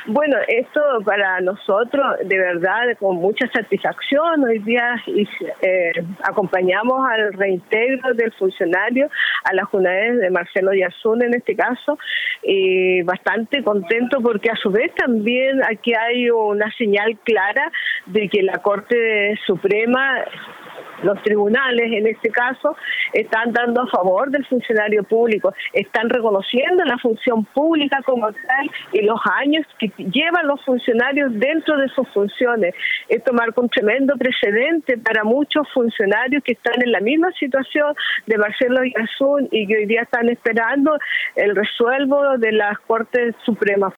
Bueno, esto para nosotros, de verdad, con mucha satisfacción. Hoy día acompañamos al reintegro del funcionario a la Junaed de Marcelo Yarzún en este caso, y bastante contento porque a su vez también aquí hay una señal clara de que la Corte Suprema, los tribunales en este caso, están dando a favor del funcionario público, están reconociendo la función pública como tal y los años que llevan los funcionarios dentro de sus funciones. Esto marca un tremendo precedente para muchos funcionarios que están en la misma situación de Marcelo Yarzún y que hoy día están esperando el resuelvo de las Cortes Supremas.